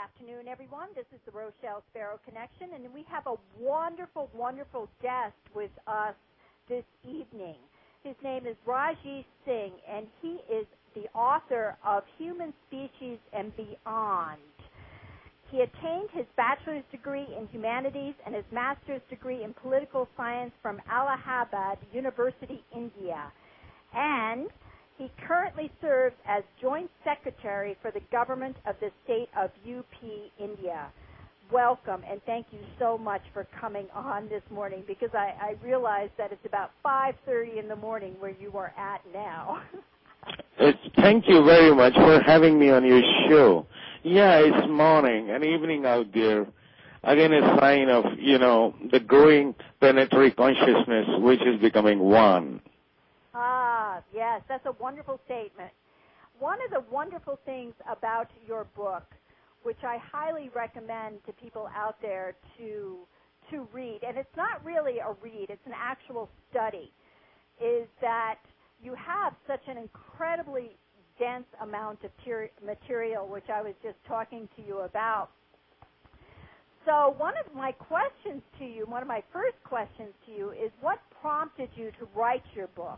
afternoon, everyone. This is the Rochelle Sparrow Connection, and we have a wonderful, wonderful guest with us this evening. His name is Rajesh Singh, and he is the author of Human Species and Beyond. He attained his bachelor's degree in humanities and his master's degree in political science from Allahabad University, India. And he currently serves as Joint Secretary for the government of the state of UP, India. Welcome, and thank you so much for coming on this morning, because I realize that it's about 5:30 in the morning where you are at now. Thank you very much for having me on your show. Yeah, it's morning and evening out there. Again, a sign of, the growing planetary consciousness, which is becoming one. Ah, yes, that's a wonderful statement. One of the wonderful things about your book, which I highly recommend to people out there to read, and it's not really a read, it's an actual study, is that you have such an incredibly dense amount of material, which I was just talking to you about. So one of my questions to you, one of my first questions to you, is what prompted you to write your book?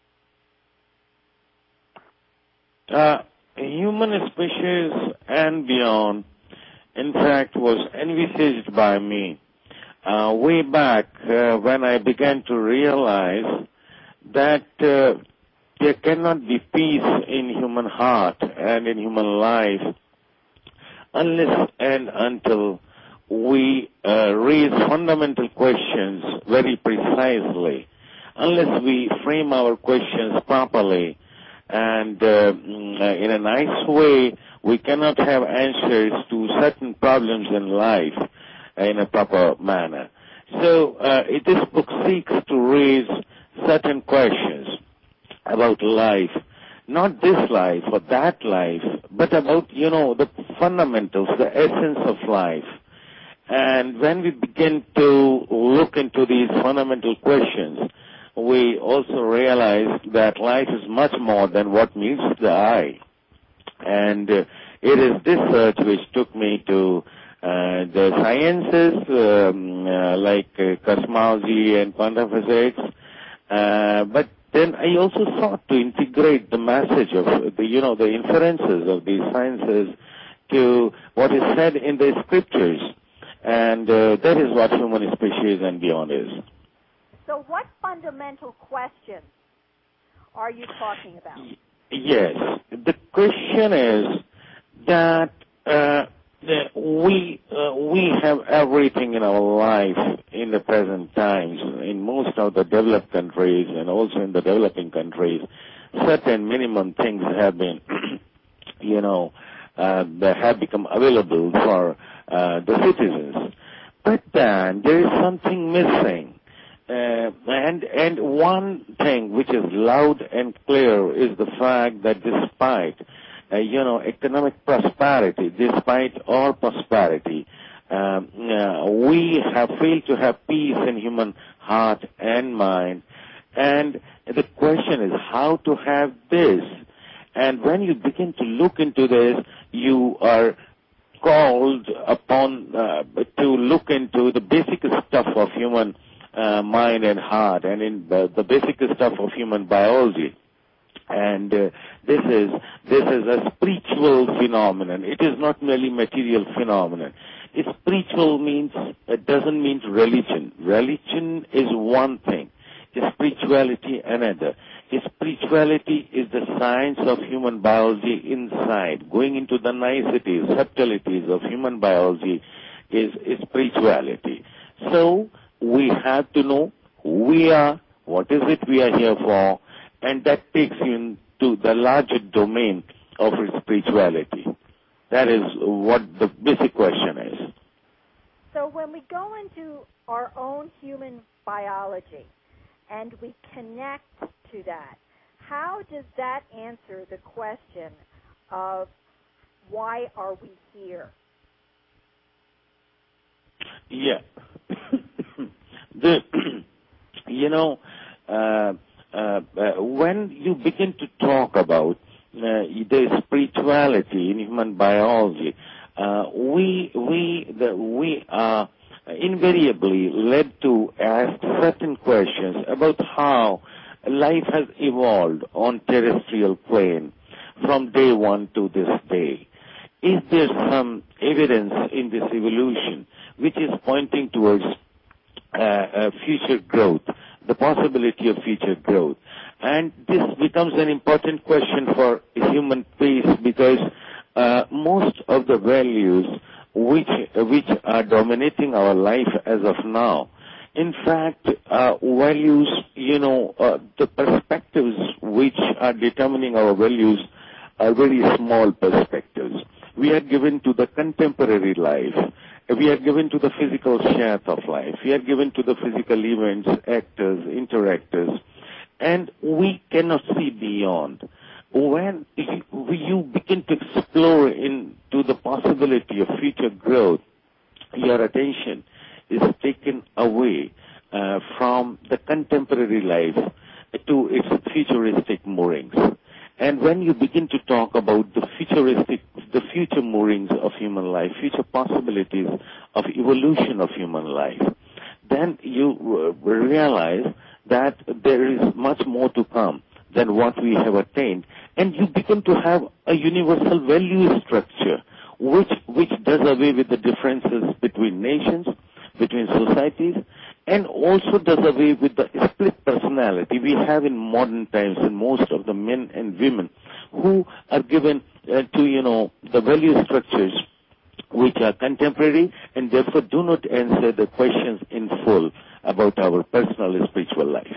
Human Species and Beyond, in fact, was envisaged by me way back when I began to realize that there cannot be peace in human heart and in human life unless and until we raise fundamental questions very precisely, unless we frame our questions properly. And in a nice way, we cannot have answers to certain problems in life in a proper manner. So this book seeks to raise certain questions about life, not this life or that life, but about, the fundamentals, the essence of life. And when we begin to look into these fundamental questions, we also realize that life is much more than what meets the eye. And it is this search which took me to the sciences like cosmology and quantum physics. But then I also sought to integrate the message of the inferences of these sciences to what is said in the scriptures. And that is what Human Species and Beyond is. So what fundamental questions are you talking about? Yes. The question is that we have everything in our life in the present times. In most of the developed countries and also in the developing countries, certain minimum things have been, that have become available for the citizens. But then there is something missing. And one thing which is loud and clear is the fact that despite, economic prosperity, despite all prosperity, we have failed to have peace in human heart and mind. And the question is how to have this. And when you begin to look into this, you are called upon to look into the basic stuff of human mind and heart, and in the basic stuff of human biology. And this is a spiritual phenomenon. It is not merely material phenomenon. Spiritual doesn't mean religion. Religion is one thing. Spirituality another. Spirituality is the science of human biology inside. Going into the niceties, subtleties of human biology is spirituality. So we have to know who we are, what is it we are here for, and that takes you into the larger domain of spirituality. That is what the basic question is. So when we go into our own human biology and we connect to that, how does that answer the question of why are we here? Yeah. When you begin to talk about the spirituality in human biology, we are invariably led to ask certain questions about how life has evolved on terrestrial plane from day one to this day. Is there some evidence in this evolution which is pointing towards future growth, the possibility of future growth? And this becomes an important question for human peace because most of the values which are dominating our life as of now, in fact, values, the perspectives which are determining our values are very small perspectives. We are given to the contemporary life. We are given to the physical shape of life. We are given to the physical events, actors, interactors, and we cannot see beyond. When you begin to explore into the possibility of future growth, your attention is taken away from the contemporary life to its futuristic moorings. And when you begin to talk about the future moorings of human life, future possibilities of evolution of human life, then you realize that there is much more to come than what we have attained. And you begin to have a universal value structure which does away with the differences between nations, between societies, and also does away with the split personality we have in modern times in most of the men and women who are given to, the value structures which are contemporary and therefore do not answer the questions in full about our personal and spiritual life.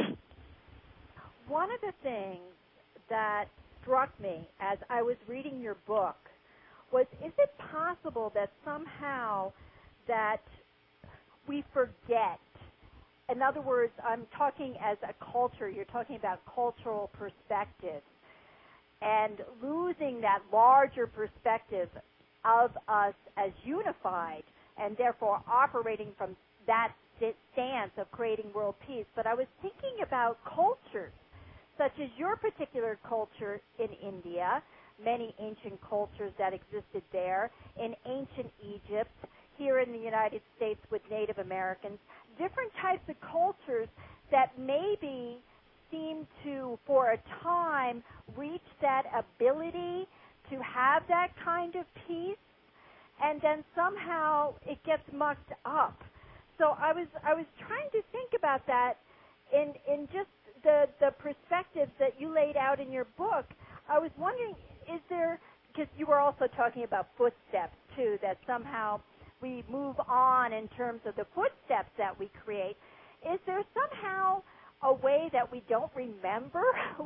One of the things that struck me as I was reading your book was, is it possible that somehow that we forget? In other words, I'm talking as a culture, you're talking about cultural perspective, and losing that larger perspective of us as unified, and therefore operating from that stance of creating world peace. But I was thinking about cultures, such as your particular culture in India, many ancient cultures that existed there, in ancient Egypt, here in the United States with Native Americans, different types of cultures that maybe seem to, for a time, reach that ability to have that kind of peace, and then somehow it gets mucked up. So I was trying to think about that in just the perspectives that you laid out in your book. I was wondering, is there, because you were also talking about footsteps too, that somehow we move on in terms of the footsteps that we create. Is there somehow a way that we don't remember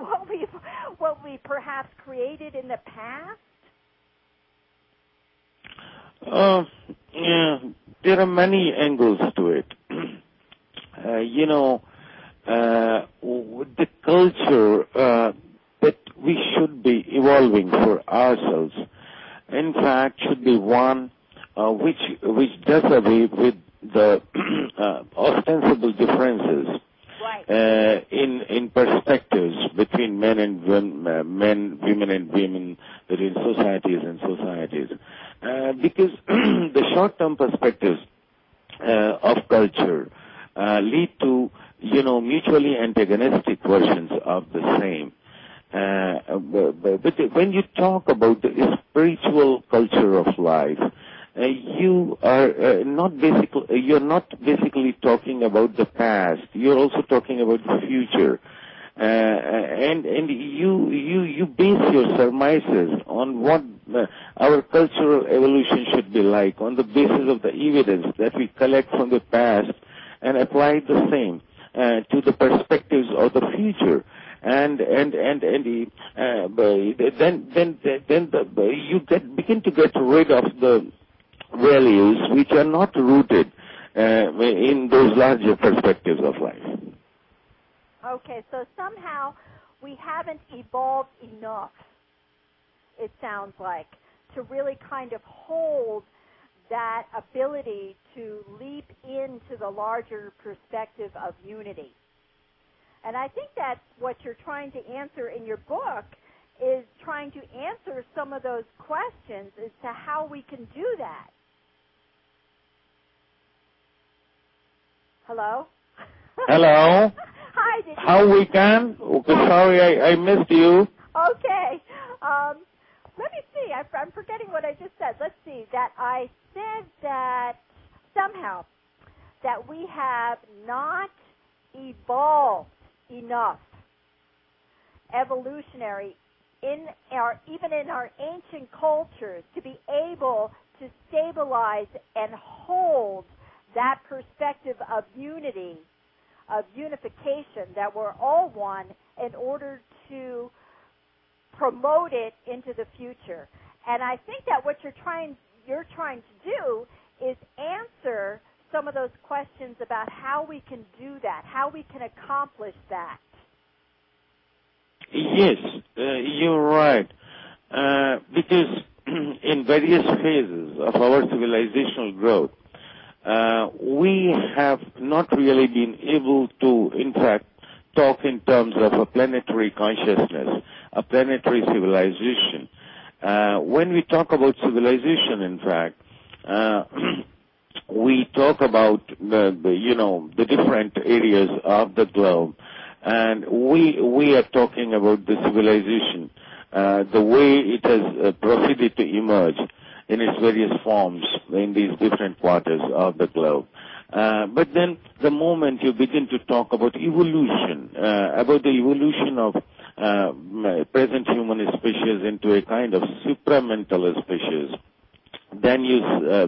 what we perhaps created in the past? Yeah, there are many angles to it. The culture that we should be evolving for ourselves, in fact, should be one which does away with the ostensible differences in perspectives between men and women and women, between societies and societies, because the short-term perspectives of culture lead to mutually antagonistic versions of the same. But when you talk about the spiritual culture of life, you're not basically talking about the past. You're also talking about the future, and you base your surmises on what our cultural evolution should be like on the basis of the evidence that we collect from the past and apply the same to the perspectives of the future. And you begin to get rid of the values which are not rooted in those larger perspectives of life. Okay, so somehow we haven't evolved enough, it sounds like, to really kind of hold that ability to leap into the larger perspective of unity. And I think that's what you're trying to answer in your book, is trying to answer some of those questions as to how we can do that. Hello? Hello? Hi. How we can? Okay, sorry, I missed you. Okay. Let me see. I'm forgetting what I just said. Let's see. That I said that somehow that we have not evolved enough evolutionary even in our ancient cultures to be able to stabilize and hold that perspective of unity, of unification, that we're all one, in order to promote it into the future. And I think that what you're trying to do is answer some of those questions about how we can do that, how we can accomplish that. Yes, you're right. Because in various phases of our civilizational growth, we have not really been able to, in fact, talk in terms of a planetary consciousness, a planetary civilization. When we talk about civilization, in fact, we talk about the different areas of the globe, and we are talking about the civilization, the way it has proceeded to emerge in its various forms in these different quarters of the globe. But then the moment you begin to talk about evolution, about the evolution of present human species into a kind of supramental species, then you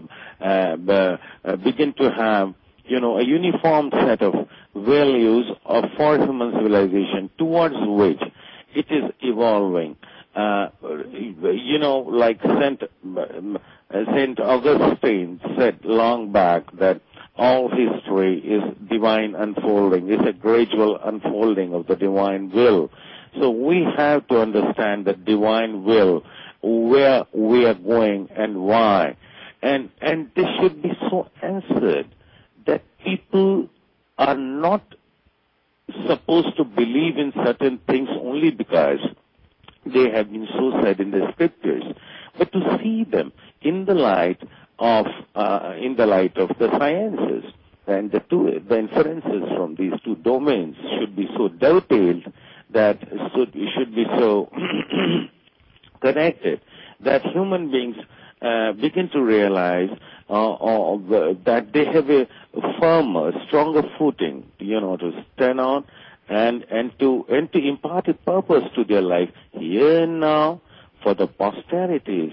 begin to have, a uniform set of values for human civilization towards which it is evolving. Like Saint Augustine said long back that all history is divine unfolding, is a gradual unfolding of the divine will. So we have to understand the divine will, where we are going and why. And this should be so answered that people are not supposed to believe in certain things only because they have been so said in the scriptures, but to see them in the light of the sciences, and the inferences from these two domains should be so dovetailed that should be so connected that human beings begin to realize that they have a firmer, stronger footing, to stand on and to impart a purpose to their life here and now for the posterities.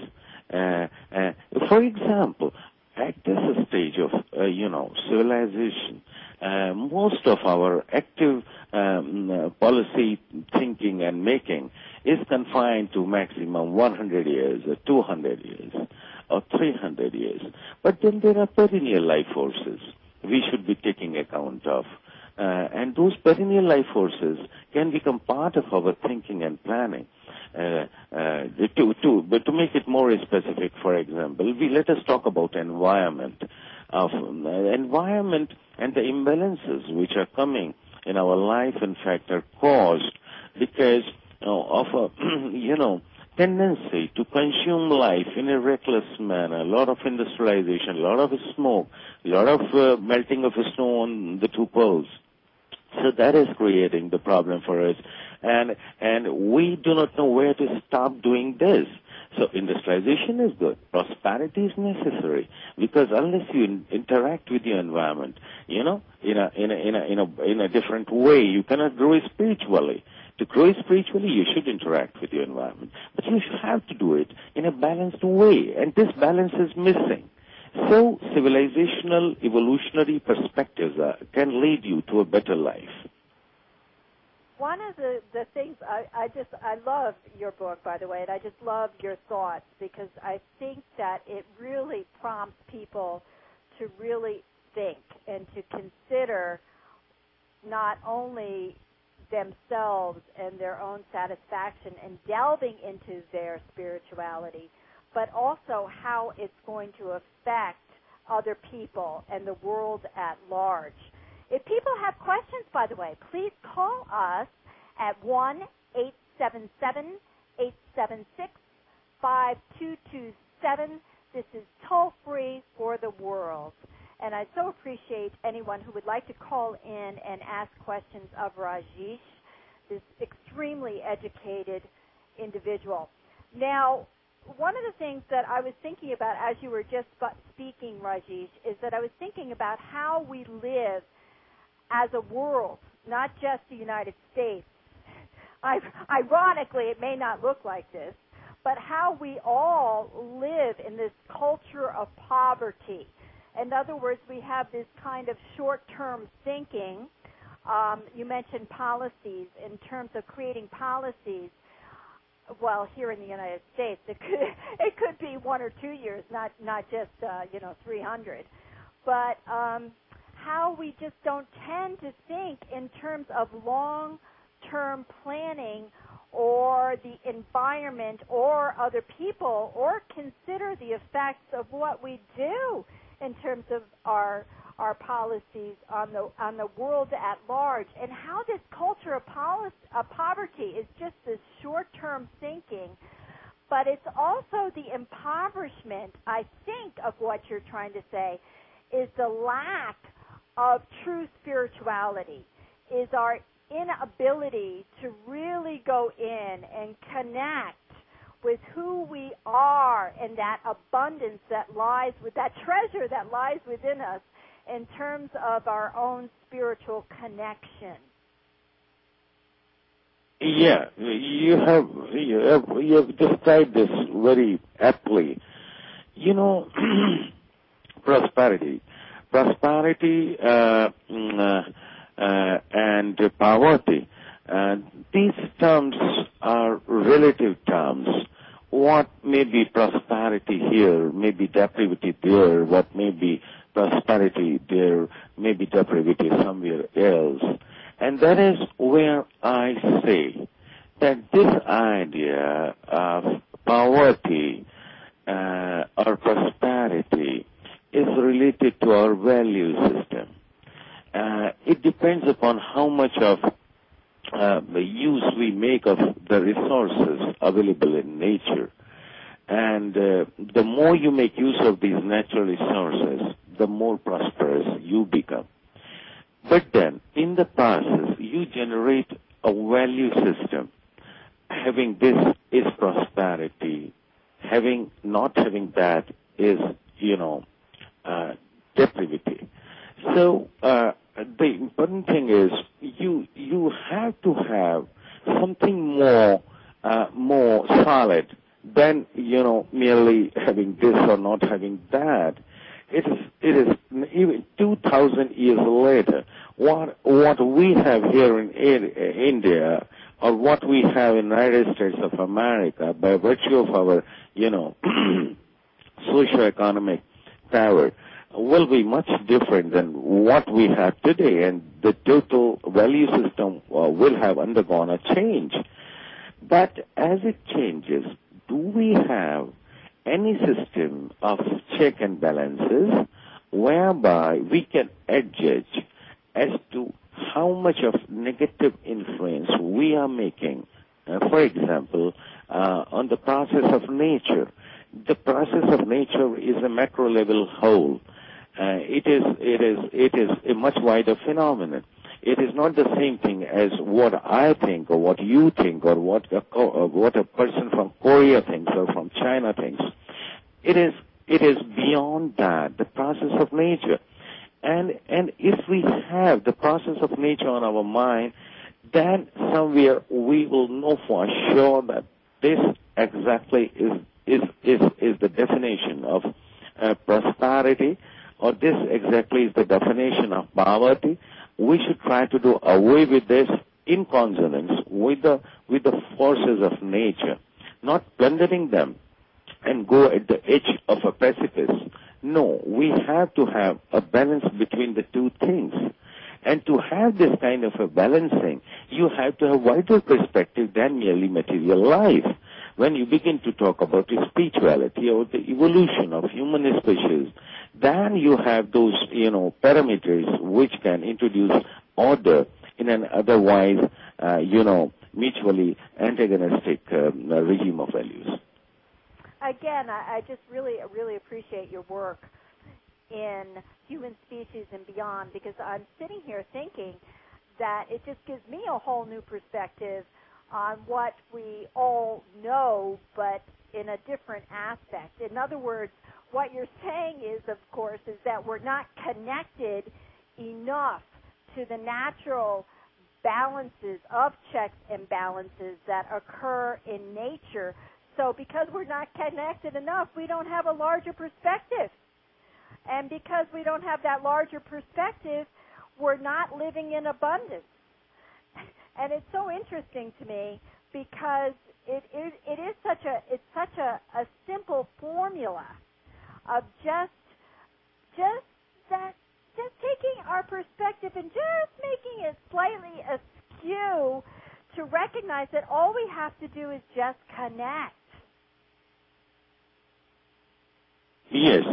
For example, at this stage of civilization, most of our active policy thinking and making is confined to maximum 100 years or 200 years or 300 years. But then there are perennial life forces we should be taking account of. And those perennial life forces can become part of our thinking and planning. But to make it more specific, for example, let us talk about environment. Environment and the imbalances which are coming in our life, in fact, are caused because of a, tendency to consume life in a reckless manner, a lot of industrialization, a lot of smoke, a lot of melting of snow on the two poles. So that is creating the problem for us. And we do not know where to stop doing this. So industrialization is good. Prosperity is necessary because unless you interact with your environment, in a different way, you cannot grow spiritually. To grow spiritually, you should interact with your environment. But you have to do it in a balanced way. And this balance is missing. So civilizational, evolutionary perspectives can lead you to a better life. One of the things I love your book, by the way, and I just love your thoughts because I think that it really prompts people to really think and to consider not only themselves and their own satisfaction and delving into their spirituality, but also how it's going to affect other people and the world at large. If people have questions, by the way, please call us at 1-877 877-876-5227. This is toll-free for the world. And I so appreciate anyone who would like to call in and ask questions of Rajesh, this extremely educated individual. Now, one of the things that I was thinking about as you were just speaking, Rajesh, is that I was thinking about how we live as a world, not just the United States. Ironically, it may not look like this, but how we all live in this culture of poverty. In other words, we have this kind of short-term thinking. You mentioned policies in terms of creating policies. Well, here in the United States, it could be 1 or 2 years, not just 300. But how we just don't tend to think in terms of long-term planning or the environment or other people, or consider the effects of what we do in terms of our policies on the world at large, and how this culture of poverty is just this short-term thinking, but it's also the impoverishment, I think, of what you're trying to say, is the lack of true spirituality, is our inability to really go in and connect with who we are and that abundance that lies with that treasure that lies within us in terms of our own spiritual connection. Yeah, you have described this very aptly. Prosperity and poverty. These terms are relative terms. What may be prosperity here may be depravity there. What may be prosperity there may be depravity somewhere else. And that is where I say that this idea of poverty or prosperity is related to our value system. It depends upon how much of the use we make of the resources available in nature. And the more you make use of these natural resources, the more prosperous you become. But then, in the process, you generate a value system. Having this is prosperity. Not having that is, depravity. So, the important thing is you have to have something more solid than merely having this or not having that. It is even 2,000 years later. What we have here in India, or what we have in the United States of America, by virtue of our socio-economic power, will be much different than what we have today, and the total value system will have undergone a change. But as it changes, do we have any system of check and balances whereby we can adjudge as to how much of negative influence we are making, for example, on the process of nature? The process of nature is a macro level whole. It is a much wider phenomenon. It is not the same thing as what I think or what you think or what a person from Korea thinks or from China thinks. It is beyond that, the process of nature. And if we have the process of nature on our mind, then somewhere we will know for sure that this exactly is the definition of prosperity, or this exactly is the definition of poverty. We should try to do away with this in consonance with the forces of nature, not plundering them and go at the edge of a precipice. No, we have to have a balance between the two things. And to have this kind of a balancing, you have to have wider perspective than merely material life. When you begin to talk about the spirituality or the evolution of human species, then you have those, parameters which can introduce order in an otherwise, mutually antagonistic regime of values. Again, I just really appreciate your work in human species and beyond, because I'm sitting here thinking that it just gives me a whole new perspective on what we all know, but in a different aspect. In other words, what you're saying is, of course, is that we're not connected enough to the natural balances of checks and balances that occur in nature. So because we're not connected enough, we don't have a larger perspective. And because we don't have that larger perspective, we're not living in abundance. And it's so interesting to me because it is such a simple formula of just taking our perspective and just making it slightly askew to recognize that all we have to do is just connect. Yes,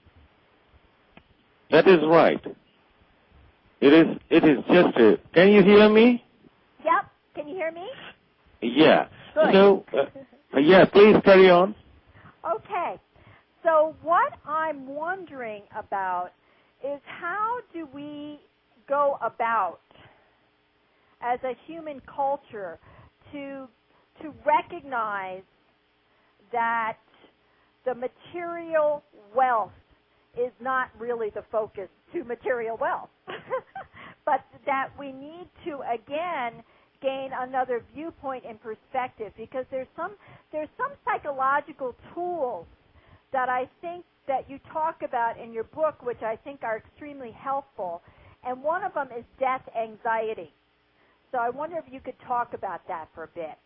that is right. It is just a... Can you hear me? Yep. Can you hear me? Yeah. Good. So, yeah, please carry on. Okay. So what I'm wondering about is how do we go about as a human culture to recognize that the material wealth is not really the focus to material wealth, but that we need to, again, gain another viewpoint and perspective, because there's some psychological tools that I think that you talk about in your book, which I think are extremely helpful, and one of them is death anxiety. So I wonder if you could talk about that for a bit.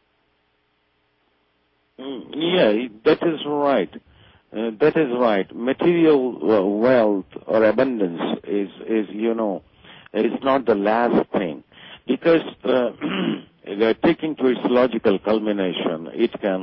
Yeah, that is right. That is right. Material wealth or abundance is not the last thing, because taking to its logical culmination, it can,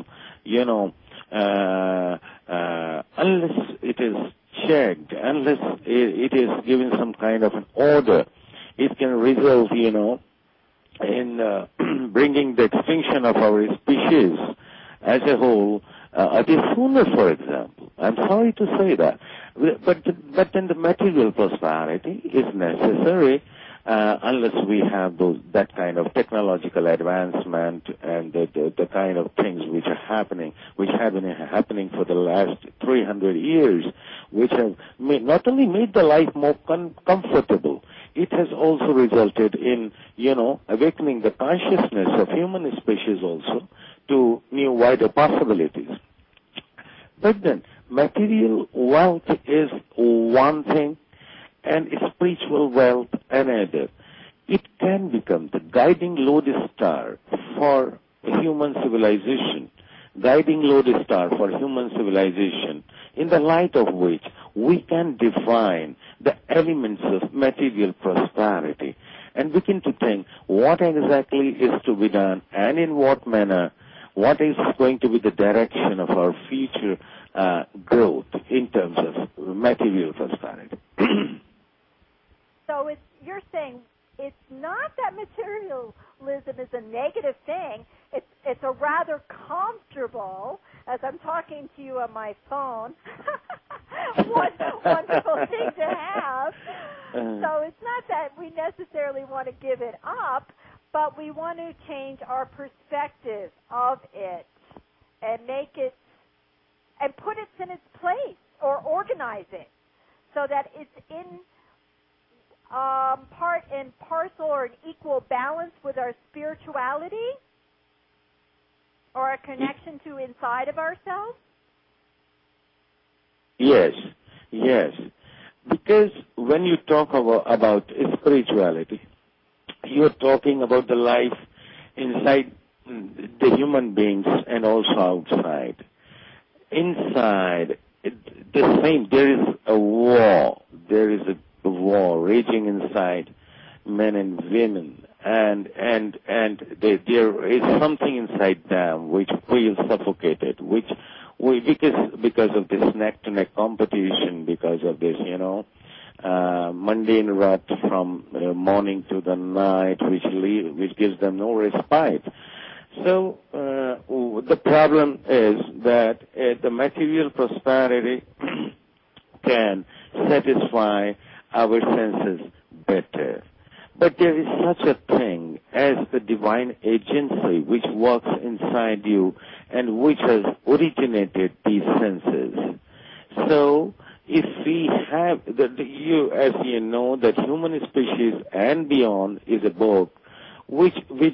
unless it is checked, unless it is given some kind of an order, it can result, in bringing the extinction of our species as a whole, a bit sooner, for example. I'm sorry to say that. But then the material prosperity is necessary unless we have that kind of technological advancement and the kind of things which have been happening for the last 300 years, which have not only made the life more comfortable, it has also resulted in, awakening the consciousness of human species also to new, wider possibilities. But then, material wealth is one thing, and spiritual wealth another. It can become the guiding lodestar for human civilization, in the light of which we can define the elements of material prosperity and begin to think what exactly is to be done and in what manner, what is going to be the direction of our future growth in terms of material prosperity. So you're saying it's not that materialism is a negative thing. It's a rather comfortable, as I'm talking to you on my phone, wonderful thing to have. So it's not that we necessarily want to give it up, but we want to change our perspective of it and make it, and put it in its place or organize it so that it's in part and parcel or an equal balance with our spirituality or a connection to inside of ourselves? Yes. Because when you talk about spirituality, you're talking about the life inside the human beings and also outside. Inside, there is a war. There is a war raging inside men and women, and there is something inside them which feels suffocated, because of this neck-to-neck competition, because of this, mundane rut from morning to the night, which gives them no respite. So the problem is that the material prosperity can satisfy our senses better. But there is such a thing as the divine agency which works inside you and which has originated these senses. So if we have, as you know, that Human Species and Beyond is a book which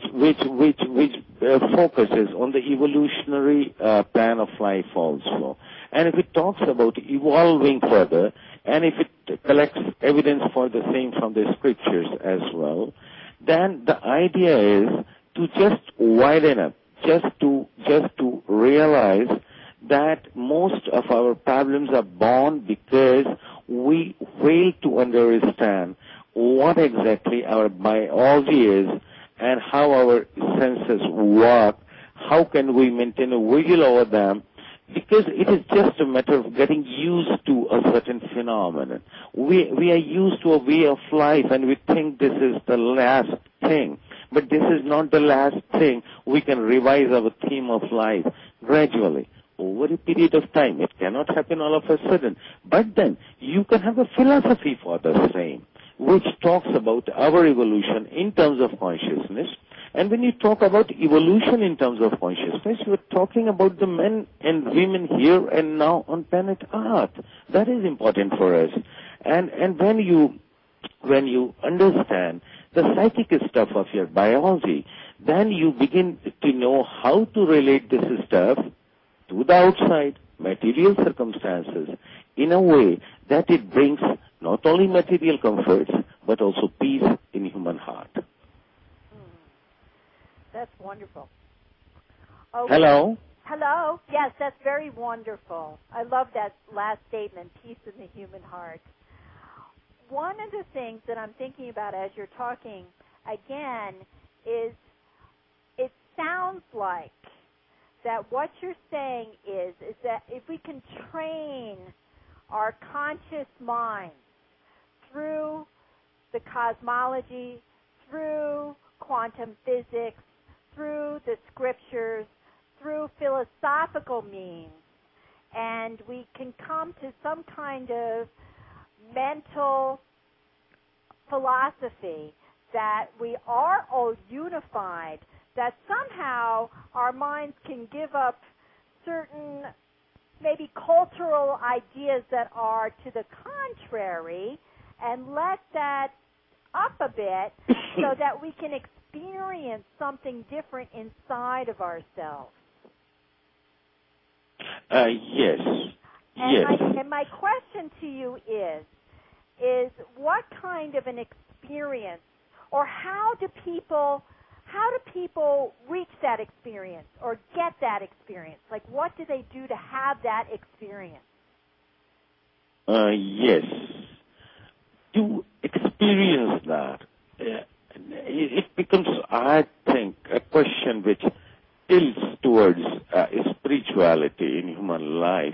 focuses on the evolutionary plan of life also. And if it talks about evolving further, and if it collects evidence for the same from the scriptures as well, then the idea is to just widen up, just to realize that most of our problems are born because we fail to understand what exactly our biology is and how our senses work. How can we maintain a vigil over them? Because it is just a matter of getting used to a certain phenomenon. We are used to a way of life and we think this is the last thing. But this is not the last thing. We can revise our theme of life gradually over a period of time. It cannot happen all of a sudden. But then you can have a philosophy for the same, which talks about our evolution in terms of consciousness. And when you talk about evolution in terms of consciousness, you're talking about the men and women here and now on planet Earth. That is important for us. And when you understand the psychic stuff of your biology, then you begin to know how to relate this stuff to the outside, material circumstances, in a way that it brings not only material comforts, but also peace in human heart. That's wonderful. Hello? Hello? Yes, that's very wonderful. I love that last statement, peace in the human heart. One of the things that I'm thinking about as you're talking, again, is it sounds like that what you're saying is that if we can train our conscious minds through the cosmology, through quantum physics, through the scriptures, through philosophical means, and we can come to some kind of mental philosophy that we are all unified, that somehow our minds can give up certain maybe cultural ideas that are to the contrary and let that up a bit so that we can experience something different inside of ourselves. Yes. And my question to you is what kind of an experience, or how do people reach that experience or get that experience? Like, what do they do to have that experience? Yes. To experience that, it becomes, I think, a question which tilts towards spirituality in human life.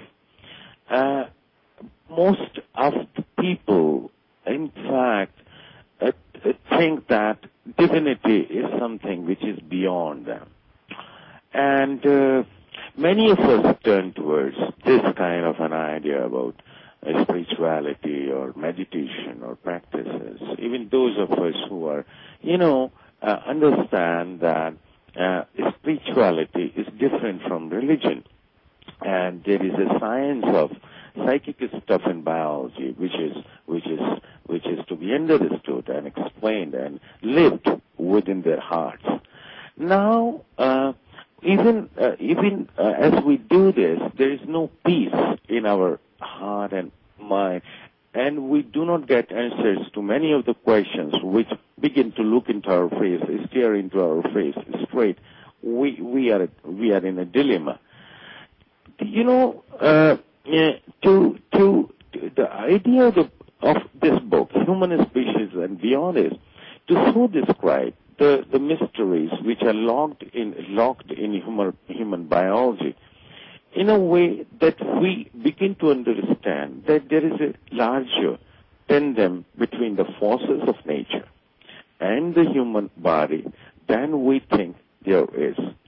Most of the people, in fact, think that divinity is something which is beyond them. And many of us turn towards this kind of an idea about spirituality or meditation or practices. Even those of us who are, understand that spirituality is different from religion. And there is a science of psychic stuff in biology which is to be understood and explained and lived within their hearts. Now, even as we do this, there is no peace in our heart and mind, and we do not get answers to many of the questions which begin to look into our face, stare into our face straight. We are in a dilemma. The idea of this book, Human Species and Beyond, is to so describe the mysteries which are locked in human biology in a way that we begin to understand that there is a larger tandem between the forces of nature and the human body than we think there is.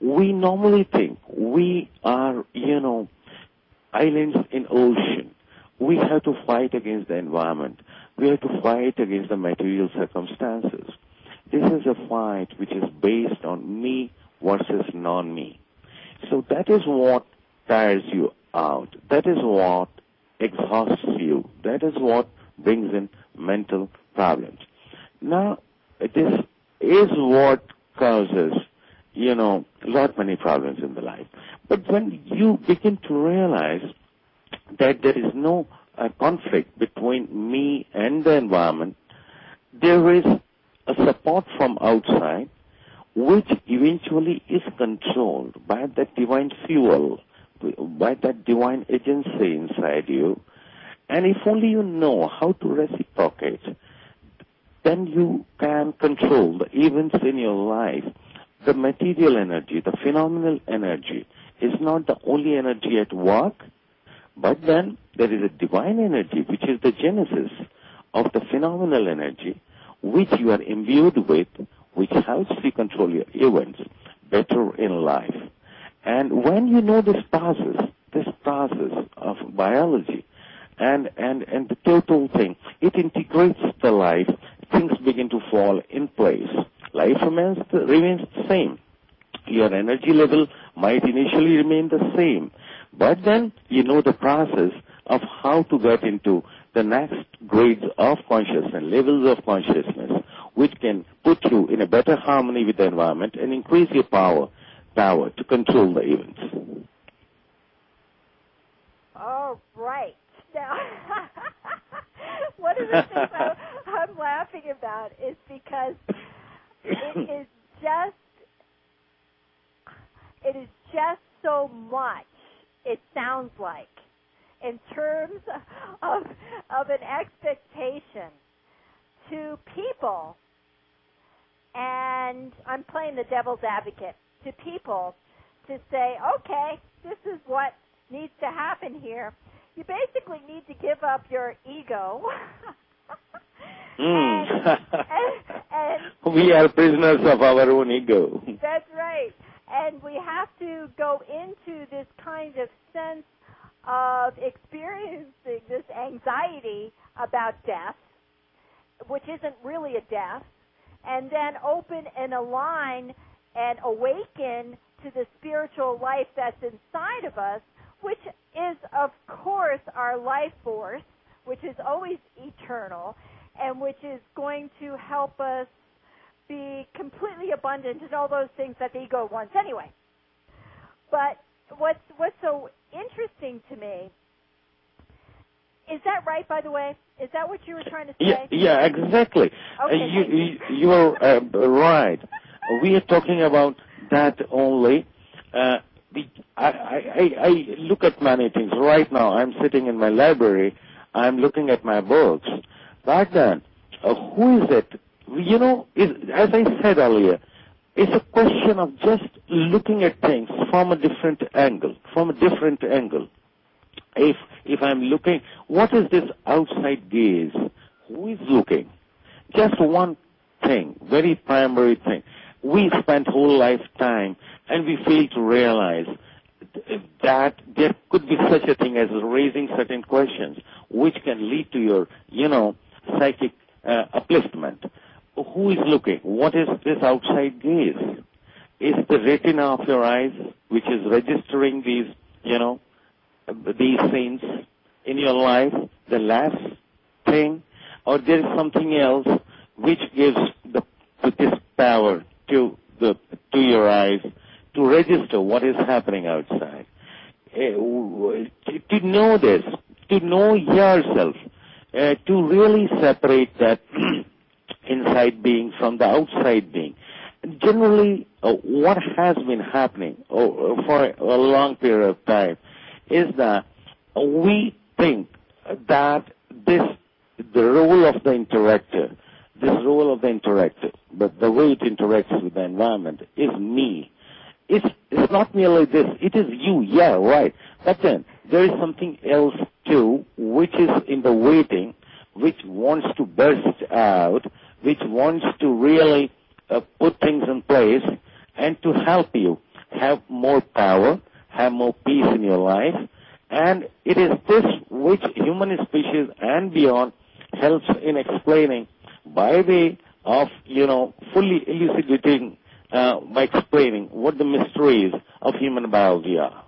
we normally think we are, islands in ocean. We have to fight against the environment. We have to fight against the material circumstances. This is a fight which is based on me versus non-me. So that is what tires you out. That is what exhausts you. That is what brings in mental problems. Now, this is what causes, lot many problems in the life. But when you begin to realize that there is no conflict between me and the environment, there is a support from outside which eventually is controlled by that divine fuel, by that divine agency inside you. And if only you know how to reciprocate, then you can control the events in your life. The material energy, the phenomenal energy is not the only energy at work, but then there is a divine energy which is the genesis of the phenomenal energy which you are imbued with, which helps you control your events better in life. And when you know this process of biology and the total thing, it integrates the life, things begin to fall in place. Life remains the same. Your energy level might initially remain the same, but then you know the process of how to get into the next grades of consciousness, levels of consciousness, which can put you in a better harmony with the environment and increase your power to control the events. All right. Now, one of the things I'm laughing about is because it is just so much, it sounds like, in terms of an expectation to people, and I'm playing the devil's advocate, to people to say, okay, this is what needs to happen here. You basically need to give up your ego. and we are prisoners of our own ego. That's right. And we have to go into this kind of sense of experiencing this anxiety about death, which isn't really a death, and then open and align and awaken to the spiritual life that's inside of us, which is, of course, our life force, which is always eternal, and which is going to help us be completely abundant and all those things that the ego wants anyway. But what's so interesting to me, is that right, by the way? Is that what you were trying to say? Yeah, exactly. Okay, you are right. We are talking about that only. I look at many things. Right now, I'm sitting in my library. I'm looking at my books. Back then, who is it? As I said earlier, it's a question of just looking at things from a different angle. If I'm looking, what is this outside gaze? Who is looking? Just one thing, very primary thing. We spend whole lifetime and we fail to realize that there could be such a thing as raising certain questions which can lead to your, psychic upliftment. Who is looking? What is this outside gaze? Is the retina of your eyes which is registering these scenes in your life the last thing? Or there is something else which gives this power to your eyes to register what is happening outside? To know this, to know yourself, to really separate that inside being from the outside being. Generally, what has been happening for a long period of time is that we think that the role of the interactor, but the way it interacts with the environment is me. It's not merely this. It is you, yeah, right. But then there is something else too, which is in the waiting, which wants to burst out, which wants to really put things in place and to help you human species and beyond helps in explaining by way of, fully elucidating, by explaining what the mysteries of human biology are.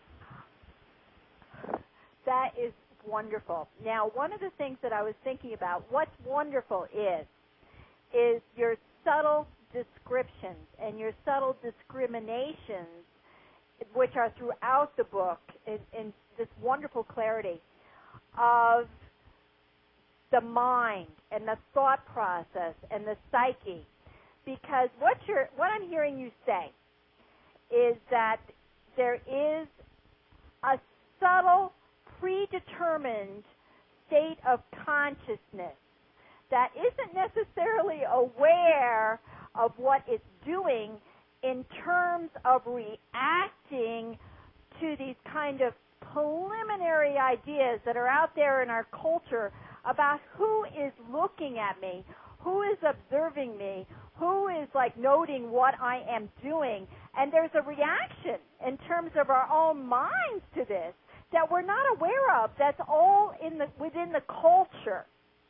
That is wonderful. Now, one of the things that I was thinking about, what's wonderful is your subtle descriptions and your subtle discriminations, which are throughout the book in this wonderful clarity of the mind and the thought process and the psyche. Because what I'm hearing you say is that there is a subtle, predetermined state of consciousness that isn't necessarily aware of what it's doing in terms of reacting to these kind of preliminary ideas that are out there in our culture about who is looking at me, who is observing me, who is like noting what I am doing. And there's a reaction in terms of our own minds to this that we're not aware of. That's all within the culture.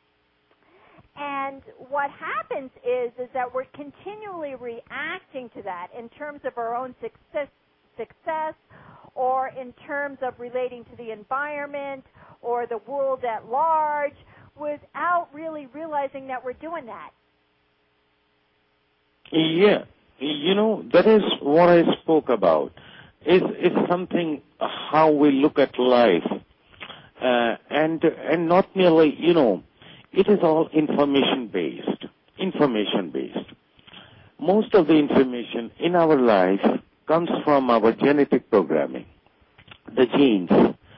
And what happens is that we're continually reacting to that in terms of our own success or in terms of relating to the environment or the world at large without really realizing that we're doing that. Yeah. That is what I spoke about. It's something how we look at life. And not merely, it is all information-based. Most of the information in our life comes from our genetic programming. The genes,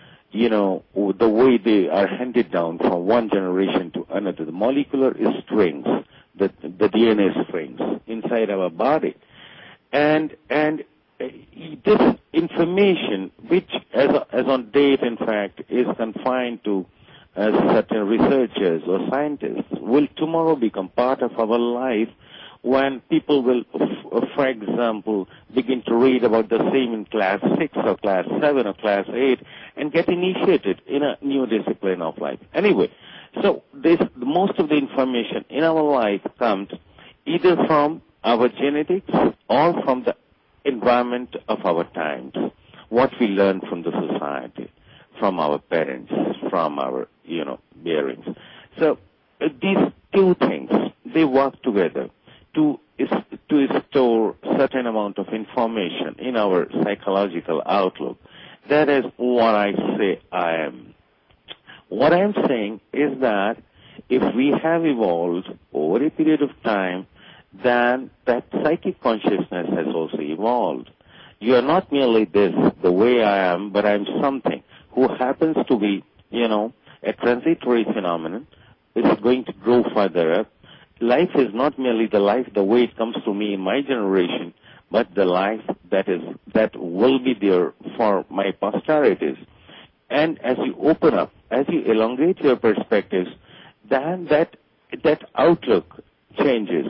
the way they are handed down from one generation to another. The molecular strings, the DNA strings inside our body. And this information, which as on date, in fact, is confined to certain researchers or scientists, will tomorrow become part of our life when people will, for example, begin to read about the same in class 6 or class 7 or class 8 and get initiated in a new discipline of life. Anyway, so most of the information in our life comes either from our genetics or from the environment of our times, what we learn from the society, from our parents, from our, bearings. So these two things, they work together to store certain amount of information in our psychological outlook. That is what I say I am. What I'm saying is that if we have evolved over a period of time, then that psychic consciousness has also evolved. You are not merely this, the way I am, but I'm something who happens to be, a transitory phenomenon. It's going to grow further up. Life is not merely the life the way it comes to me in my generation, but the life that will be there for my posterities. And as you open up, as you elongate your perspectives, then that outlook changes.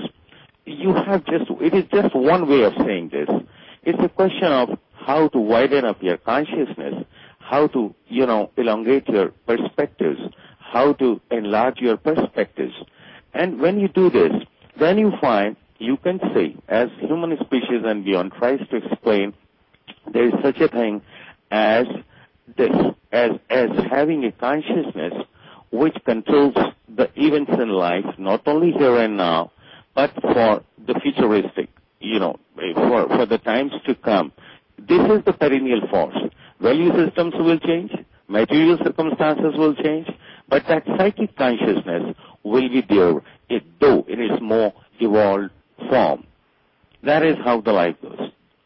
It is just one way of saying this. It's a question of how to widen up your consciousness, how to, elongate your perspectives, how to enlarge your perspectives. And when you do this, then you find you can say, as human species and beyond tries to explain, there is such a thing as having a consciousness which controls the events in life, not only here and now, but for the futuristic, for the times to come. This is the perennial force. Value systems will change, material circumstances will change, but that psychic consciousness will be there, though in its more evolved form. That is how the life goes.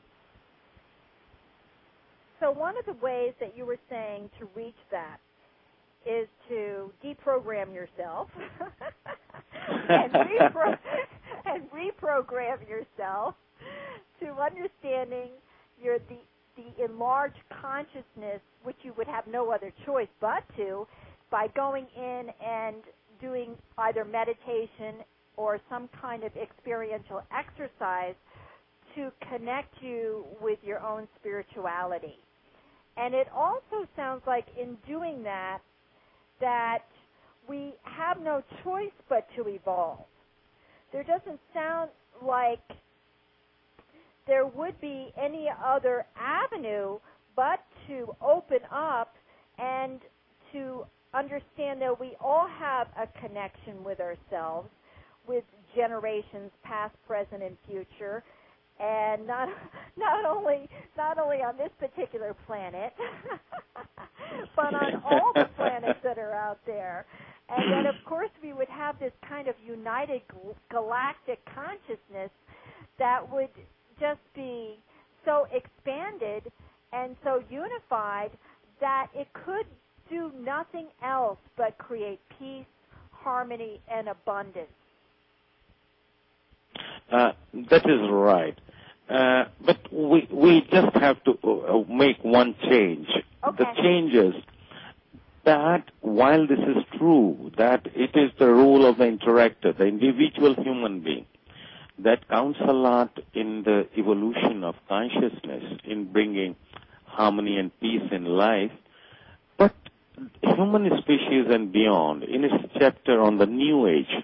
So one of the ways that you were saying to reach that is to deprogram yourself and reprogram yourself to understanding the enlarged consciousness, which you would have no other choice but to, by going in and doing either meditation or some kind of experiential exercise to connect you with your own spirituality. And it also sounds like in doing that, that we have no choice but to evolve. There doesn't sound like there would be any other avenue but to open up and to understand that we all have a connection with ourselves, with generations past, present, and future, and not only on this particular planet, but on all the planets that are out there. And then, of course, we would have this kind of united galactic consciousness that would just be so expanded and so unified that it could do nothing else but create peace, harmony, and abundance. That is right. But we just have to make one change. Okay. The change is that while this is true, that it is the role of the interactor, the individual human being, that counts a lot in the evolution of consciousness, in bringing harmony and peace in life. But human species and beyond, in its chapter on the New Age,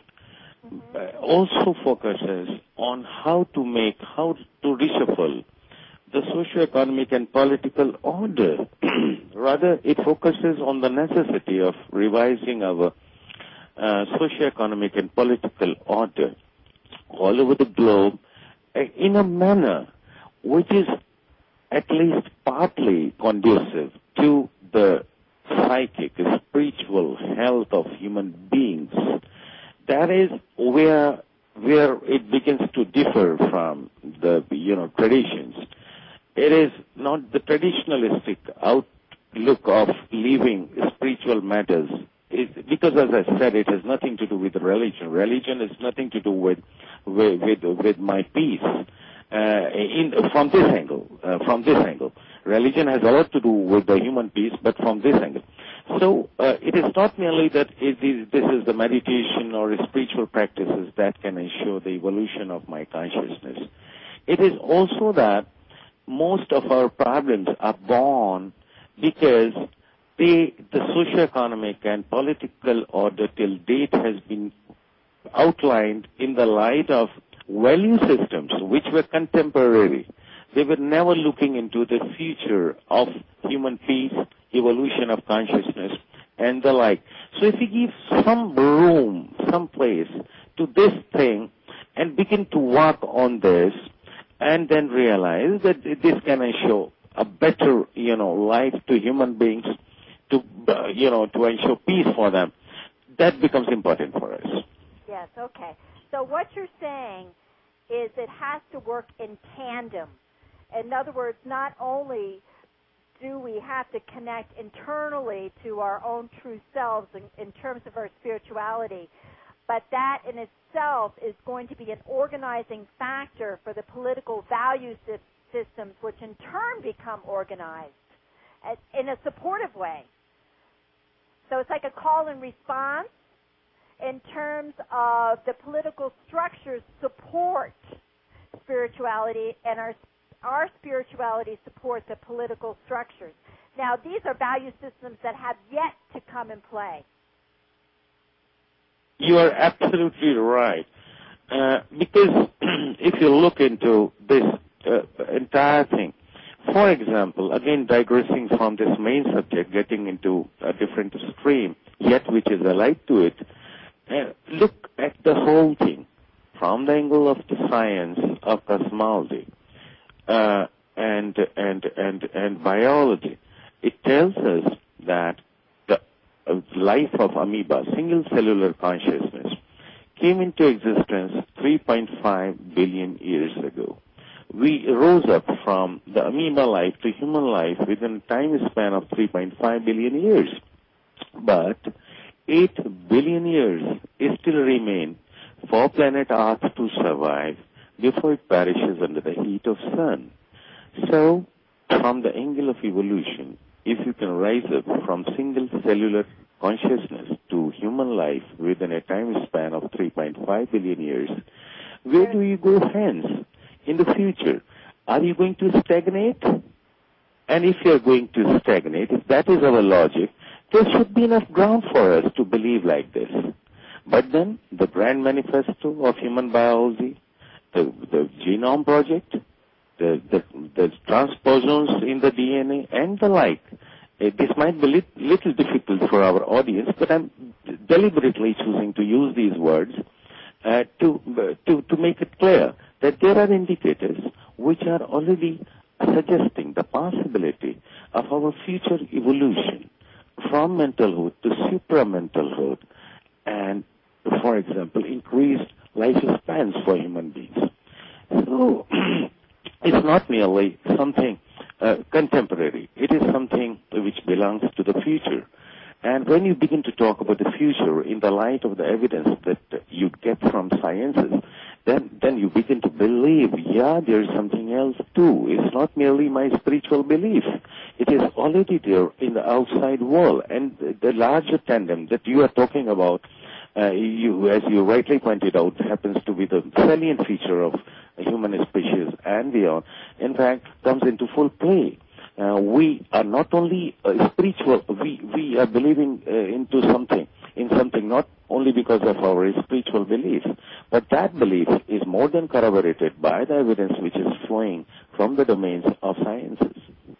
also focuses on how to reshuffle the socio-economic and political order. Rather, it focuses on the necessity of revising our socio-economic and political order all over the globe in a manner which is at least partly conducive to the psychic, spiritual health of human beings. That is where it begins to differ from the traditions. It is not the traditionalistic outlook of living spiritual matters. Because, as I said, it has nothing to do with religion. Religion has nothing to do with my peace. From this angle, religion has a lot to do with the human peace, but from this angle. So it is not merely that this is the meditation or spiritual practices that can ensure the evolution of my consciousness. It is also that most of our problems are born because the socio-economic and political order till date has been outlined in the light of value systems which were contemporary. They were never looking into the future of human peace, evolution of consciousness, and the like. So if we give some room, some place to this thing and begin to work on this and then realize that this can ensure a better, life to human beings, to ensure peace for them, that becomes important for us. Yes, okay. So what you're saying is it has to work in tandem. In other words, not only do we have to connect internally to our own true selves in terms of our spirituality, but that in itself is going to be an organizing factor for the political value systems, which in turn become organized in a supportive way. So it's like a call and response in terms of the political structures support spirituality, and our spirituality supports the political structures. Now, these are value systems that have yet to come in play. You are absolutely right. Because if you look into this entire thing, for example, again digressing from this main subject, getting into a different stream, yet which is allied to it, look at the whole thing from the angle of the science of cosmology and biology. It tells us that the life of amoeba, single cellular consciousness, came into existence 3.5 billion years ago. We rose up from the amoeba life to human life within a time span of 3.5 billion years. But 8 billion years still remain for planet Earth to survive before it perishes under the heat of sun. So, from the angle of evolution, if you can rise up from single cellular consciousness to human life within a time span of 3.5 billion years, where do you go hence in the future? Are you going to stagnate? And if you are going to stagnate, if that is our logic, there should be enough ground for us to believe like this. But then the Grand Manifesto of Human Biology, the Genome Project, the transposons in the DNA, and the like. This might be little difficult for our audience, but I'm deliberately choosing to use these words to make it clear that there are indicators which are already suggesting the possibility of our future evolution from mentalhood to supramentalhood, and, for example, increased lifespans for human beings. So it's not merely something contemporary. It is something which belongs to the future. And when you begin to talk about the future in the light of the evidence that you get from sciences, then you begin to believe, there is something else too. It's not merely my spiritual belief. It is already there in the outside world. And the larger tandem that you are talking about, as you rightly pointed out, happens to be the salient feature of human species and beyond, in fact, comes into full play. We are not only spiritual, we are believing in something not only because of our spiritual belief, but that belief is more than corroborated by the evidence which is flowing from the domains of sciences.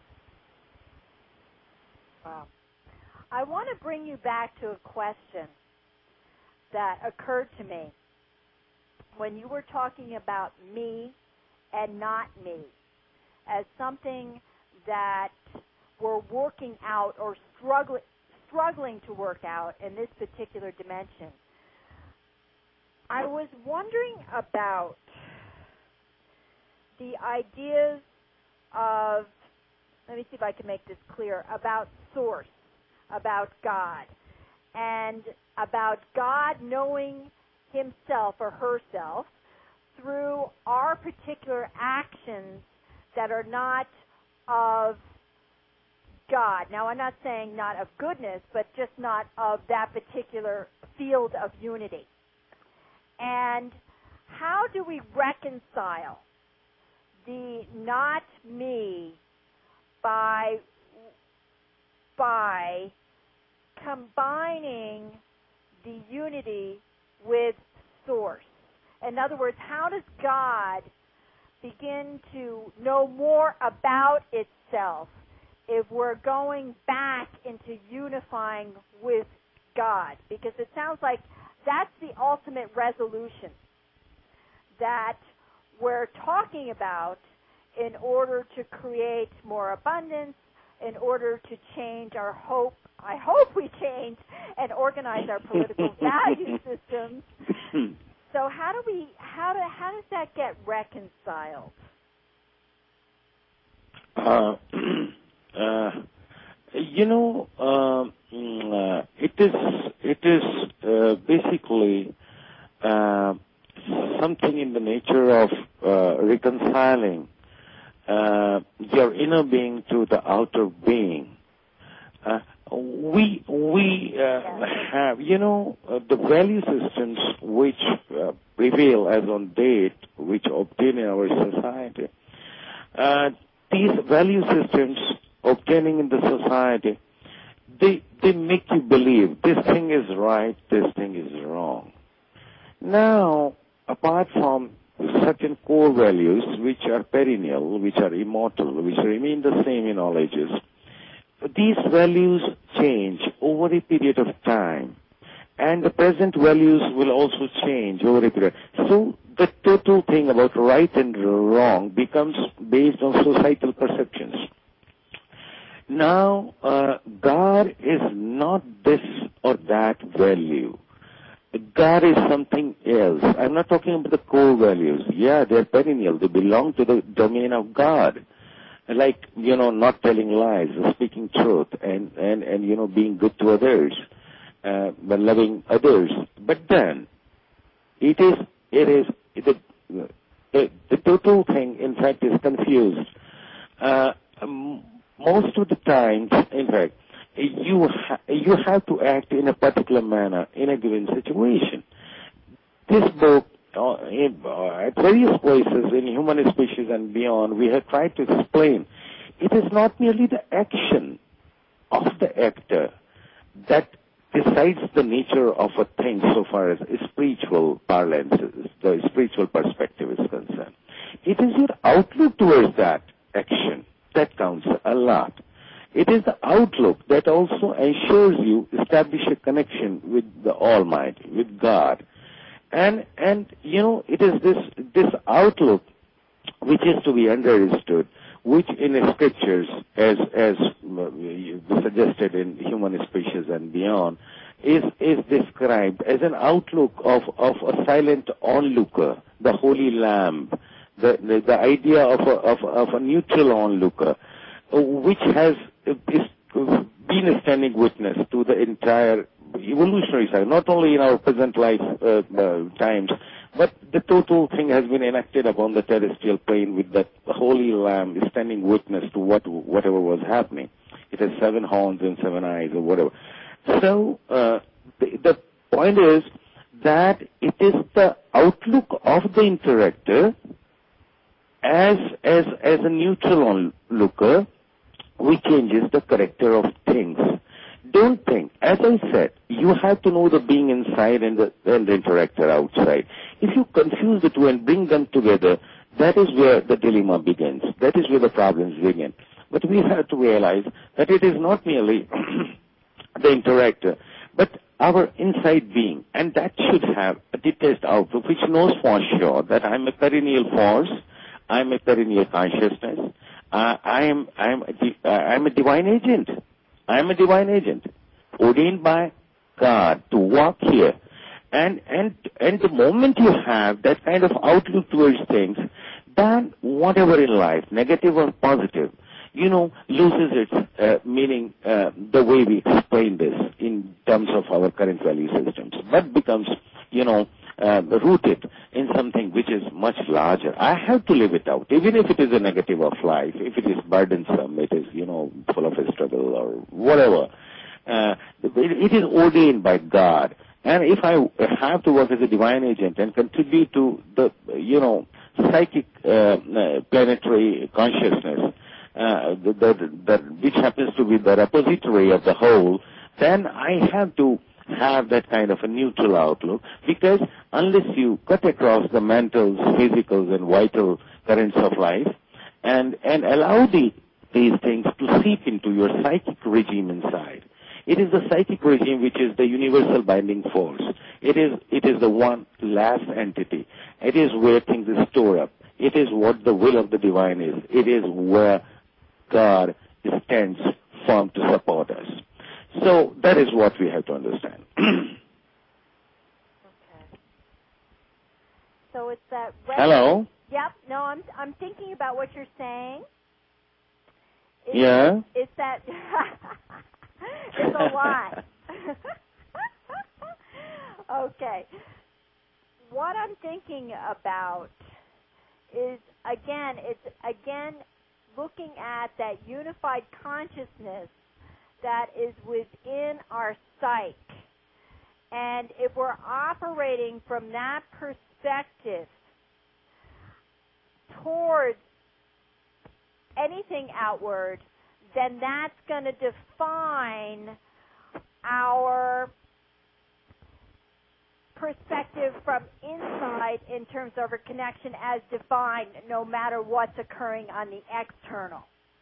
Wow. I want to bring you back to a question that occurred to me when you were talking about me and not me as something that we're working out or struggling to work out in this particular dimension. I was wondering about the ideas of, let me see if I can make this clear, about source, about God, and about God knowing himself or herself through our particular actions that are not of God. Now, I'm not saying not of goodness, but just not of that particular field of unity. And how do we reconcile the not me by combining the unity with source? In other words, how does God begin to know more about itself if we're going back into unifying with God? Because it sounds like that's the ultimate resolution that we're talking about in order to create more abundance, in order to change our hope. I hope we change and organize our political value systems. So how does that get reconciled? It is basically something in the nature of reconciling your inner being to the outer being. We have, the value systems which prevail as on date, which obtain in our society. These value systems obtaining in the society, they make you believe this thing is right, this thing is wrong. Now, apart from certain core values which are perennial, which are immortal, which remain the same in all ages, these values change over a period of time, and the present values will also change over a period. So the total thing about right and wrong becomes based on societal perceptions. Now, God is not this or that value. God is something else. I'm not talking about the core values. Yeah, they're perennial. They belong to the domain of God. Like, not telling lies, speaking truth, and being good to others, but loving others. But then, the total thing, in fact, is confused. Most of the times, in fact, you have to act in a particular manner in a given situation. This book, at various places in human species and beyond, we have tried to explain it is not merely the action of the actor, that decides the nature of a thing so far as spiritual parlance, the spiritual perspective is concerned. It is your outlook towards that action that counts a lot. It is the outlook that also ensures you establish a connection with the Almighty, with God. And it is this outlook which is to be understood, which in the scriptures, as suggested in Human Species and Beyond, is described as an outlook of a silent onlooker, the Holy Lamb, the idea of a neutral onlooker, which has been a standing witness to the entire evolutionary cycle, not only in our present life times, but the total thing has been enacted upon the terrestrial plane with that Holy Lamb standing witness to whatever was happening. It has 7 horns and 7 eyes or whatever. So the point is that it is the outlook of the interactor as a neutral onlooker which changes the character of things. Don't think. As I said, you have to know the being inside and the interactor outside. If you confuse the two and bring them together, that is where the dilemma begins. That is where the problems begin. But we have to realize that it is not merely the interactor, but our inside being. And that should have a detached outlook which knows for sure that I'm a perennial force, I'm a perennial consciousness, I'm a divine agent. I am a divine agent, ordained by God to walk here. And the moment you have that kind of outlook towards things, then whatever in life, negative or positive, loses its meaning the way we explain this in terms of our current value systems, but becomes, rooted in something which is much larger. I have to live it out, even if it is a negative of life, if it is burdensome, it is, full of a struggle or whatever. It is ordained by God. And if I have to work as a divine agent and contribute to the, psychic planetary consciousness, which happens to be the repository of the whole, then I have to have that kind of a neutral outlook, because unless you cut across the mental, physical, and vital currents of life and allow these things to seep into your psychic regime inside, it is the psychic regime which is the universal binding force. It is the one last entity. It is where things are stored up. It is what the will of the divine is. It is where God stands firm to support us. So that is what we have to understand. Okay. So it's that. Hello? Yep. No, I'm thinking about what you're saying. It's that. It's a lot. Okay. What I'm thinking about is, it's looking at that unified consciousness that is within our psyche. And if we're operating from that perspective towards anything outward, then that's going to define our perspective from inside in terms of our connection as defined, no matter what's occurring on the external.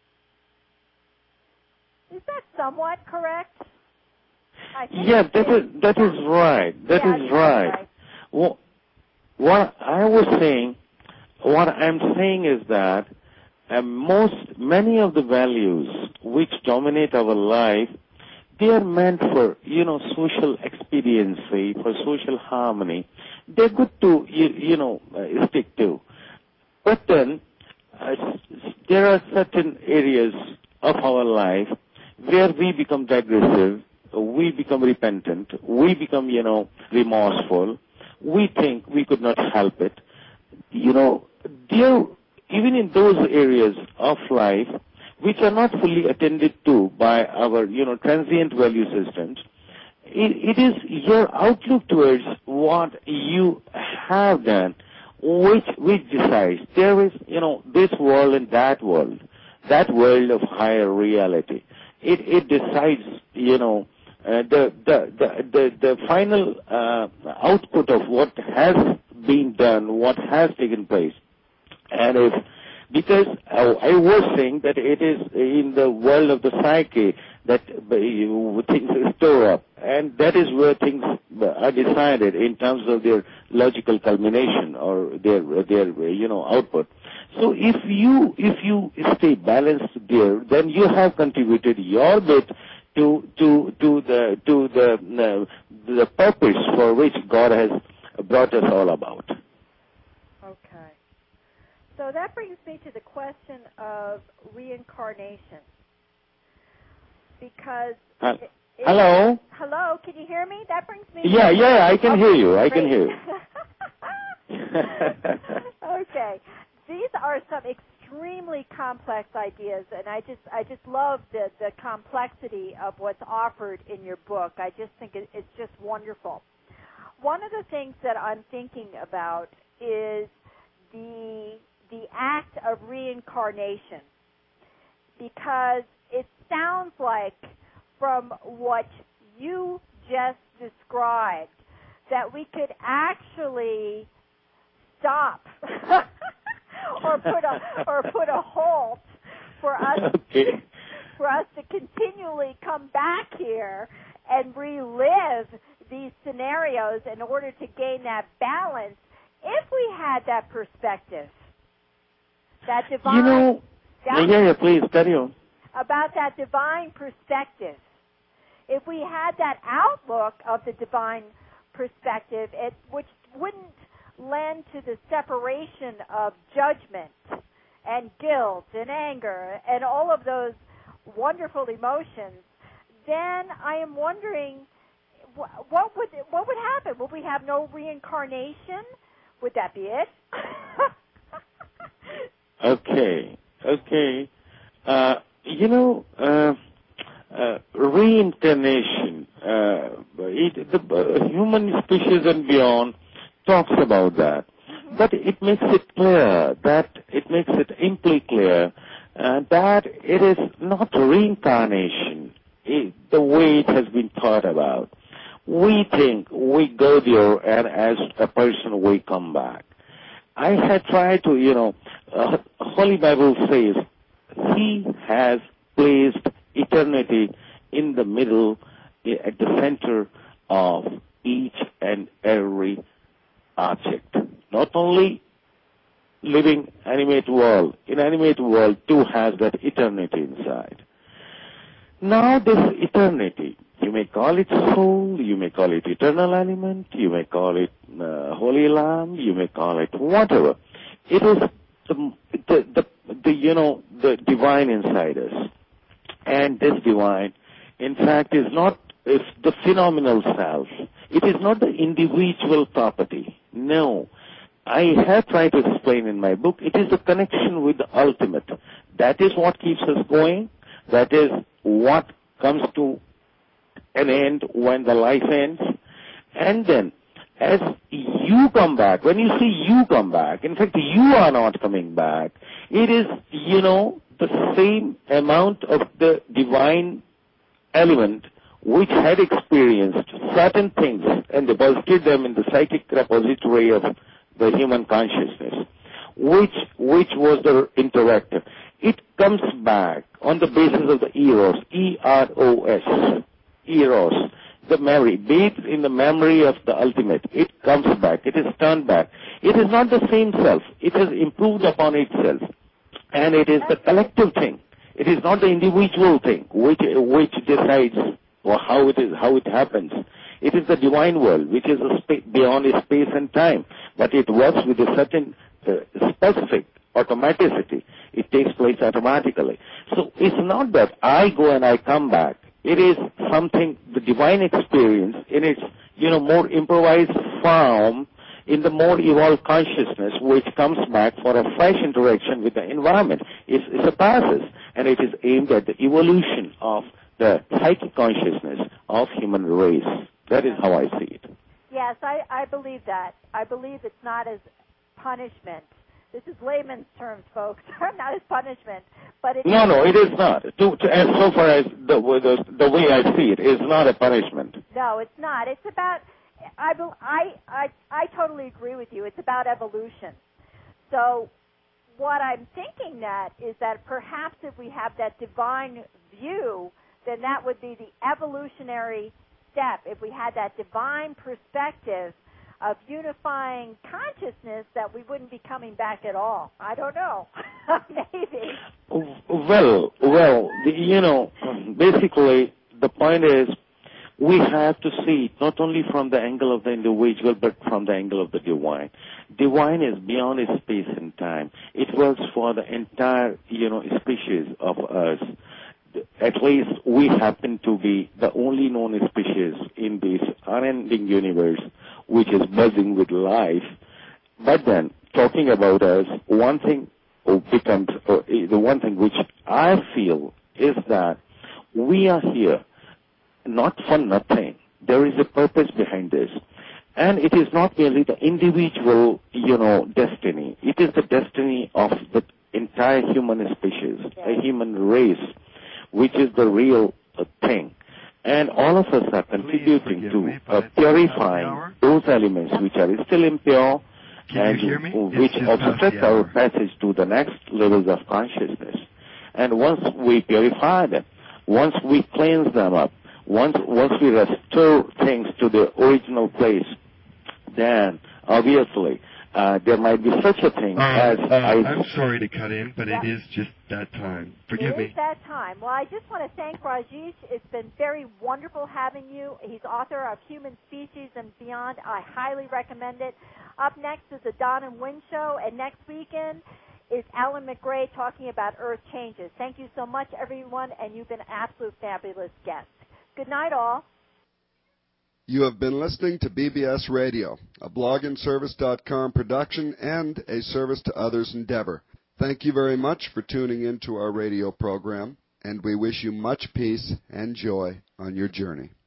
Is that somewhat correct? Yeah, that is right. That is right. Well, what I'm saying is that many of the values which dominate our life, they are meant for, social expediency, for social harmony. They're good to, stick to. But then, there are certain areas of our life where we become digressive, we become repentant, we become, remorseful, we think we could not help it. Even in those areas of life which are not fully attended to by our, transient value systems, it is your outlook towards what you have done which decides. There is, this world and that world of higher reality. It decides, the final output of what has been done, what has taken place. And because I was saying that it is in the world of the psyche that things store up, and that is where things are decided in terms of their logical culmination or their output. So if you stay balanced there, then you have contributed your bit to the purpose for which God has brought us all about. Okay. So that brings me to the question of reincarnation. Because hello? Hello, can you hear me? That brings me Yeah, I can hear you. I can hear you. Okay. These are some extremely complex ideas, and I just love the complexity of what's offered in your book. I just think it's just wonderful. One of the things that I'm thinking about is the act of reincarnation, because it sounds like from what you just described that we could actually stop or put a halt for us for us to continually come back here and relive these scenarios in order to gain that balance if we had that perspective. That divine please carry on. About that divine perspective. If we had that outlook of the divine perspective, which wouldn't lend to the separation of judgment and guilt and anger and all of those wonderful emotions, then I am wondering what would happen? Would we have no reincarnation? Would that be it? Okay. Reincarnation, the human species and beyond talks about that. But it makes it clear, amply clear, that it is not reincarnation the way it has been thought about. We think we go there and as a person we come back. I had tried to, Holy Bible says, He has placed eternity in the middle, at the center of each and every object. Not only living animate world, inanimate world too has that eternity inside. Now this eternity, you may call it soul, you may call it eternal element, you may call it Holy Lamb, you may call it whatever. It is the divine inside us. And this divine, in fact, is the phenomenal self. It is not the individual property. No. I have tried to explain in my book, it is the connection with the ultimate. That is what keeps us going. That is what comes to an end when the life ends. And then, as you come back, when you see you come back, in fact, you are not coming back. It is, the same amount of the divine element which had experienced certain things and deposited them in the psychic repository of the human consciousness, which was the interactive. It comes back on the basis of the eros, E-R-O-S, eros, the memory, bathed in the memory of the ultimate. It comes back. It is turned back. It is not the same self. It has improved upon itself. And it is the collective thing. It is not the individual thing which decides how it happens. It is the divine world, which is beyond space and time. But it works with a certain specific automaticity. It takes place automatically. So it's not that I go and I come back. It is something, the divine experience in its, more improvised form, in the more evolved consciousness, which comes back for a fresh interaction with the environment. It's a process, and it is aimed at the evolution of the psychic consciousness of human race. That is how I see it. Yes, I believe that. I believe it's not as punishment, This is layman's terms, folks, not as punishment. But it No, it is not. As so far as the way I see it, is not a punishment. No, it's not. It's about, I totally agree with you. It's about evolution. So what I'm thinking that is that perhaps if we have that divine view, then that would be the evolutionary step. If we had that divine perspective of unifying consciousness, that we wouldn't be coming back at all. I don't know. Maybe. Well, basically the point is we have to see not only from the angle of the individual, but from the angle of the divine. Divine is beyond space and time. It works for the entire, species of us. At least we happen to be the only known species in this unending universe which is buzzing with life. But then, talking about us, one thing becomes, the one thing which I feel is that we are here not for nothing. There is a purpose behind this. And it is not merely the individual, destiny. It is the destiny of the entire human species, a human race, which is the real thing. And all of us are contributing to purifying those elements which are still impure and which obstruct our passage to the next levels of consciousness. And once we purify them, once we cleanse them up, once we restore things to the original place, then obviously there might be such a thing as... I'm sorry to cut in, but it is just that time. Forgive me. It is that time. Well, I just want to thank Rajesh. It's been very wonderful having you. He's author of Human Species and Beyond. I highly recommend it. Up next is the Don and Wynn Show, and next weekend is Alan McRae talking about Earth changes. Thank you so much, everyone, and you've been an absolute fabulous guest. Good night, all. You have been listening to BBS Radio, a blogandservice.com production and a service to others endeavor. Thank you very much for tuning in to our radio program, and we wish you much peace and joy on your journey.